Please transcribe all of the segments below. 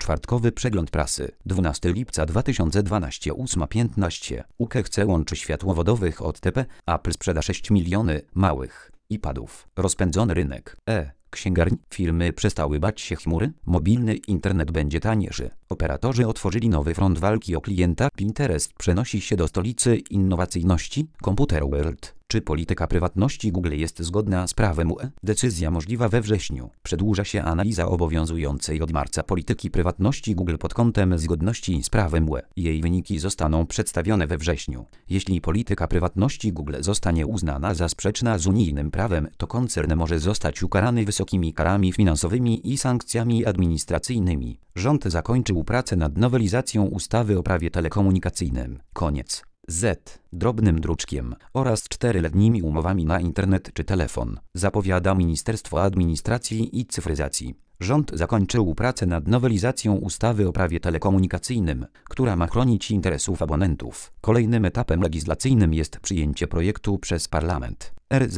Czwartkowy przegląd prasy. 12 lipca 2012 8:15. UKE łączy światłowodowych OTP. Apple sprzeda 6 miliony małych iPadów. Rozpędzony rynek. Księgarni. Firmy przestały bać się chmury. Mobilny internet będzie tańszy. Operatorzy otworzyli nowy front walki o klienta. Pinterest przenosi się do stolicy innowacyjności. Computer World. Czy polityka prywatności Google jest zgodna z prawem UE? Decyzja możliwa we wrześniu. Przedłuża się analiza obowiązującej od marca polityki prywatności Google pod kątem zgodności z prawem UE. Jej wyniki zostaną przedstawione we wrześniu. Jeśli polityka prywatności Google zostanie uznana za sprzeczna z unijnym prawem, to koncern może zostać ukarany wysokimi karami finansowymi i sankcjami administracyjnymi. Rząd zakończył pracę nad nowelizacją ustawy o prawie telekomunikacyjnym. Koniec. Drobnym druczkiem oraz 4-letnimi umowami na internet czy telefon, zapowiada Ministerstwo Administracji i Cyfryzacji. Rząd zakończył pracę nad nowelizacją ustawy o prawie telekomunikacyjnym, która ma chronić interesów abonentów. Kolejnym etapem legislacyjnym jest przyjęcie projektu przez parlament.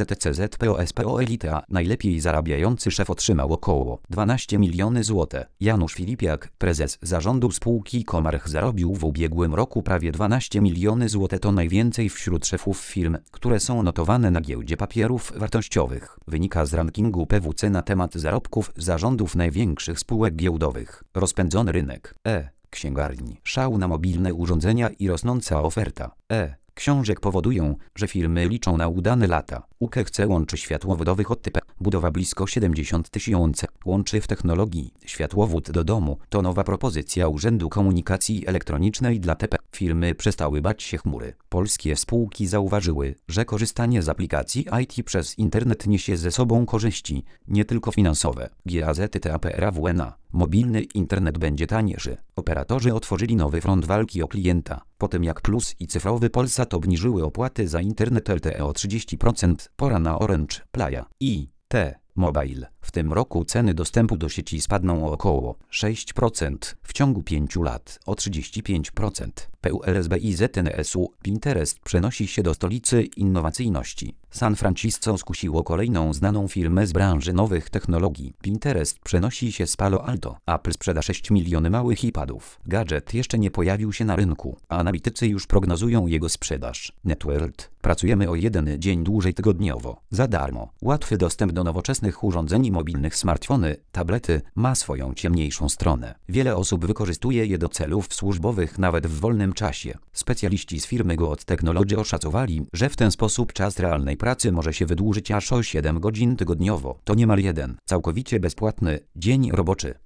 RZCZPOSPOLITA, najlepiej zarabiający szef, otrzymał około 12 miliony zł. Janusz Filipiak, prezes zarządu spółki Comarch, zarobił w ubiegłym roku prawie 12 miliony zł. To najwięcej wśród szefów firm, które są notowane na giełdzie papierów wartościowych. Wynika z rankingu PwC na temat zarobków zarządów największych spółek giełdowych. Rozpędzony rynek. Księgarni. Szał na mobilne urządzenia i rosnąca oferta książek powodują, że firmy liczą na udane lata. UKE łączy światłowodowych OTP. Budowa blisko 70 000 łączy w technologii. Światłowód do domu to nowa propozycja Urzędu Komunikacji Elektronicznej dla TP. Firmy przestały bać się chmury. Polskie spółki zauważyły, że korzystanie z aplikacji IT przez internet niesie ze sobą korzyści, nie tylko finansowe. GAZTAPRAWNA. Mobilny internet będzie tańszy. Operatorzy otworzyli nowy front walki o klienta. Po tym jak Plus i cyfrowy Polsat obniżyły opłaty za internet LTE o 30%, pora na Orange, Playa i T-Mobile. W tym roku ceny dostępu do sieci spadną o około 6%, w ciągu 5 lat o 35%. PULSB i ZNSU. Pinterest przenosi się do stolicy innowacyjności. San Francisco skusiło kolejną znaną firmę z branży nowych technologii. Pinterest przenosi się z Palo Alto. Apple sprzeda 6 miliony małych iPadów. Gadżet jeszcze nie pojawił się na rynku, a analitycy już prognozują jego sprzedaż. Networld. Pracujemy o 1 dzień dłużej tygodniowo. Za darmo. Łatwy dostęp do nowoczesnych urządzeń mobilnych. Smartfony, tablety ma swoją ciemniejszą stronę. Wiele osób wykorzystuje je do celów służbowych nawet w wolnym czasie. Specjaliści z firmy GoOt Technology oszacowali, że w ten sposób czas realnej pracy może się wydłużyć aż o 7 godzin tygodniowo. To niemal 1 całkowicie bezpłatny dzień roboczy.